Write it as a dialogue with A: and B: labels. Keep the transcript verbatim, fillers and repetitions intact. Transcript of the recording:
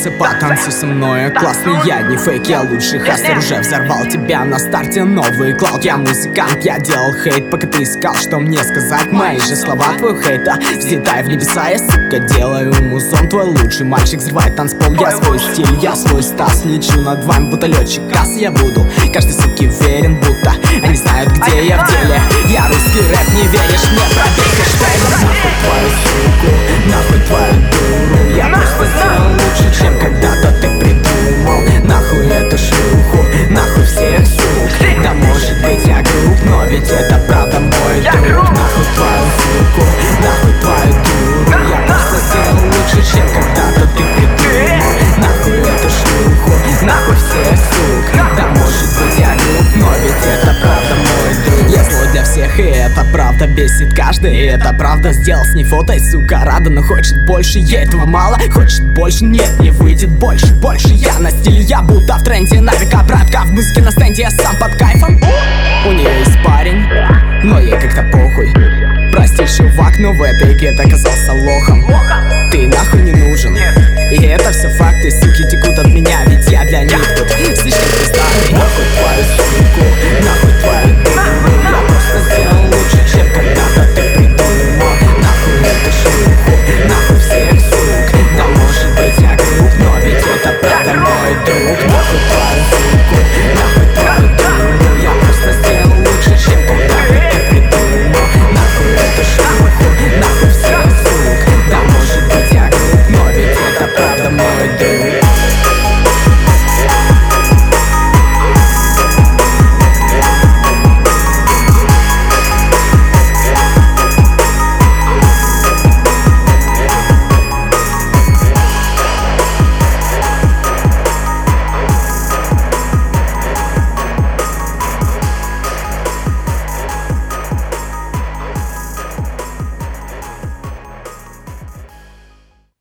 A: танцы, потанцуй со мной. Классный я, не фейк, я лучший хастер. Уже взорвал тебя на старте новый клауд. Я музыкант, я делал хейт, пока ты искал, что мне сказать. Мои же слова, твой хейт, а взлетай в небеса. Я, сука, делаю музон, твой лучший мальчик. Взрывает танцпол, я свой стиль, я свой стас. Лечу над вами, будто летчик касс. Я буду каждой суке верен, будто они знают, где я в деле. Я русский рэп, не веришь мне, пробей хэштег. Нахуй твою суку, нахуй твою дуру. Я просто сделал лучше, чем когда-то ты придумал. Нахуй эту шлюху, нахуй всех сук. Да может быть я груб, но ведь это правда мой друг. Нахуй твою суку, нахуй твою дуру. Я просто сделал лучше, чем когда-то ты придумал. Нахуй эту шлюху, нахуй всех сук. Да может быть я груб, но ведь это правда мой друг. Я злой для всех, и это правда бесит каждый. И это правда, сделал с ней фото, и сука рада, но хочет больше. Ей этого мало, хочет больше, нет, не выйдет больше. Больше я на стиле, я будто в тренде. На века братка, в музыке на стенде, я сам под кайфом. У нее есть парень, но ей как-то похуй. Прости, чувак, но в этой игре ты оказался лохом. Ты нахуй не нужен, и это все факты. Суки текут от меня, ведь я для них тут слишком пиздатый. Нахуй твою суку, нахуй твою дуру. Я просто сделал лучше, чем когда-то ты придумал. Нахуй эту шлюху, нахуй всех сук. Да может быть я груб, но ведь это правда мой друг. Нахуй